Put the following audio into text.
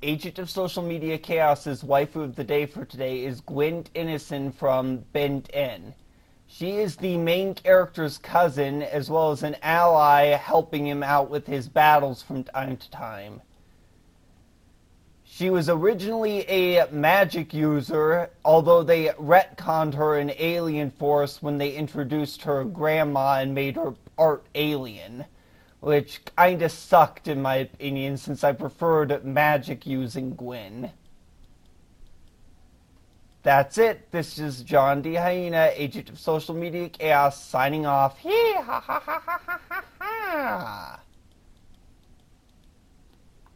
Agent of Social Media Chaos's waifu of the day for today is Gwen Innocent from Ben 10. She is the main character's cousin, as well as an ally helping him out with his battles from time to time. She was originally a magic user, although they retconned her in Alien Force when they introduced her grandma and made her part alien, which kinda sucked in my opinion since I preferred magic using Gwen. That's it. This is John D. Hyena, Agent of Social Media Chaos, signing off. Hee ha ha ha ha ha ha ha.